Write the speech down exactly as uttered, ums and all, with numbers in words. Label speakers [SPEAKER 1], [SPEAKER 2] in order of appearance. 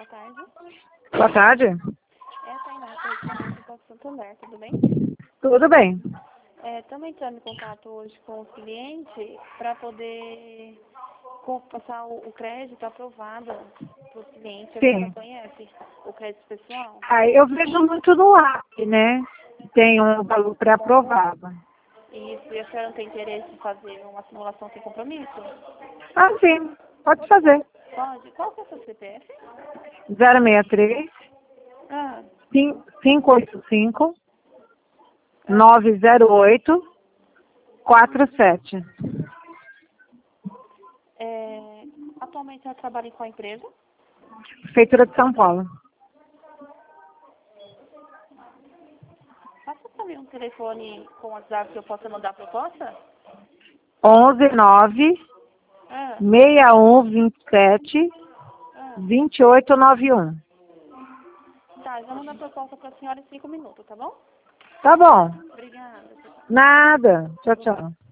[SPEAKER 1] tarde.
[SPEAKER 2] Boa tarde.
[SPEAKER 1] É a Tainá, do Banco Santander, tudo bem?
[SPEAKER 2] Tudo bem.
[SPEAKER 1] Estamos entrando em contato hoje com o cliente para poder co- passar o, o crédito aprovado para o cliente. A
[SPEAKER 2] Sim.
[SPEAKER 1] senhora conhece o crédito pessoal?
[SPEAKER 2] Aí eu vejo muito no app, né? Tem um valor pré-aprovado.
[SPEAKER 1] Isso, e a senhora não tem interesse em fazer uma simulação sem compromisso?
[SPEAKER 2] Ah, sim. Pode fazer.
[SPEAKER 1] Pode. Qual que é o seu C P F?
[SPEAKER 2] zero seis três,
[SPEAKER 1] Ah,
[SPEAKER 2] cinco oito cinco,
[SPEAKER 1] ah,
[SPEAKER 2] nove zero oito, quatro sete.
[SPEAKER 1] é, atualmente ela trabalha em qual empresa?
[SPEAKER 2] Prefeitura de São Paulo.
[SPEAKER 1] Passa para mim um telefone com WhatsApp que eu possa mandar a proposta?
[SPEAKER 2] onze nove,
[SPEAKER 1] Ah,
[SPEAKER 2] seis um dois sete,
[SPEAKER 1] ah.
[SPEAKER 2] dois oito nove um.
[SPEAKER 1] Tá, eu vou mandar a proposta para a senhora em cinco minutos, tá bom?
[SPEAKER 2] Tá bom.
[SPEAKER 1] Obrigada.
[SPEAKER 2] Nada. Tchau, tchau.